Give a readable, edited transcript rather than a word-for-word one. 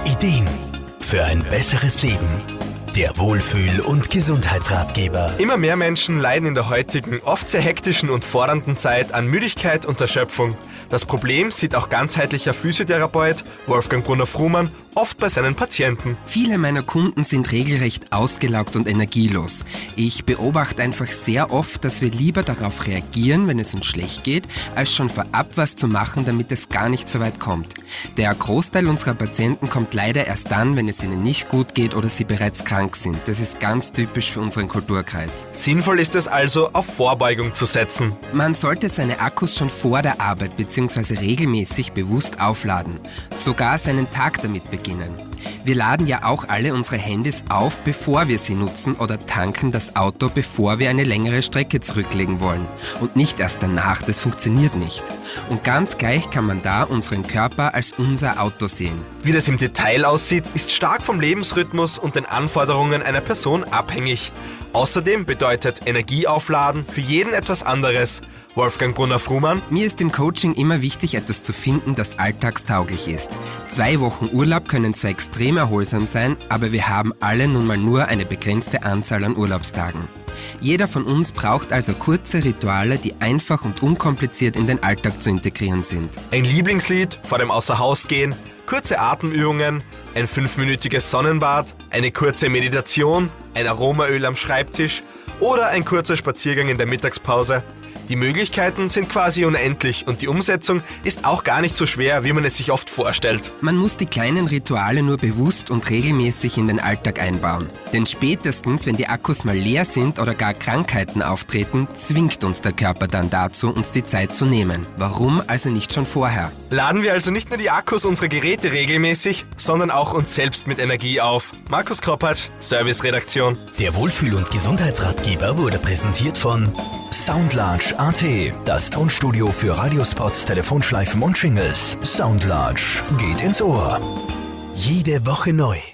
Ideen für ein besseres Leben. Der Wohlfühl- und Gesundheitsratgeber. Immer mehr Menschen leiden in der heutigen, oft sehr hektischen und fordernden Zeit an Müdigkeit und Erschöpfung. Das Problem sieht auch ganzheitlicher Physiotherapeut Wolfgang Brunner-Frumann oft bei seinen Patienten. Viele meiner Kunden sind regelrecht ausgelaugt und energielos. Ich beobachte einfach sehr oft, dass wir lieber darauf reagieren, wenn es uns schlecht geht, als schon vorab was zu machen, damit es gar nicht so weit kommt. Der Großteil unserer Patienten kommt leider erst dann, wenn es ihnen nicht gut geht oder sie bereits krank sind. Das ist ganz typisch für unseren Kulturkreis. Sinnvoll ist es also, auf Vorbeugung zu setzen. Man sollte seine Akkus schon vor der Arbeit bzw. regelmäßig bewusst aufladen, sogar seinen Tag damit beginnen. Wir laden ja auch alle unsere Handys auf, bevor wir sie nutzen, oder tanken das Auto, bevor wir eine längere Strecke zurücklegen wollen. Und nicht erst danach, das funktioniert nicht. Und ganz gleich kann man da unseren Körper als unser Auto sehen. Wie das im Detail aussieht, ist stark vom Lebensrhythmus und den Anforderungen einer Person abhängig. Außerdem bedeutet Energieaufladen für jeden etwas anderes. Wolfgang Brunner-Frumann: Mir ist im Coaching immer wichtig, etwas zu finden, das alltagstauglich ist. 2 Wochen Urlaub können zwar extrem erholsam sein, aber wir haben alle nun mal nur eine begrenzte Anzahl an Urlaubstagen. Jeder von uns braucht also kurze Rituale, die einfach und unkompliziert in den Alltag zu integrieren sind. Ein Lieblingslied vor dem Außerhausgehen, kurze Atemübungen, ein 5-minütiges Sonnenbad, eine kurze Meditation, ein Aromaöl am Schreibtisch oder ein kurzer Spaziergang in der Mittagspause. Die Möglichkeiten sind quasi unendlich und die Umsetzung ist auch gar nicht so schwer, wie man es sich oft vorstellt. Man muss die kleinen Rituale nur bewusst und regelmäßig in den Alltag einbauen. Denn spätestens, wenn die Akkus mal leer sind oder gar Krankheiten auftreten, zwingt uns der Körper dann dazu, uns die Zeit zu nehmen. Warum also nicht schon vorher? Laden wir also nicht nur die Akkus unserer Geräte regelmäßig, sondern auch uns selbst mit Energie auf. Markus Kroppatsch, Serviceredaktion. Der Wohlfühl- und Gesundheitsratgeber wurde präsentiert von Soundlarge.at, das Tonstudio für Radiospots, Telefonschleifen und Jingles. Soundlarge geht ins Ohr. Jede Woche neu.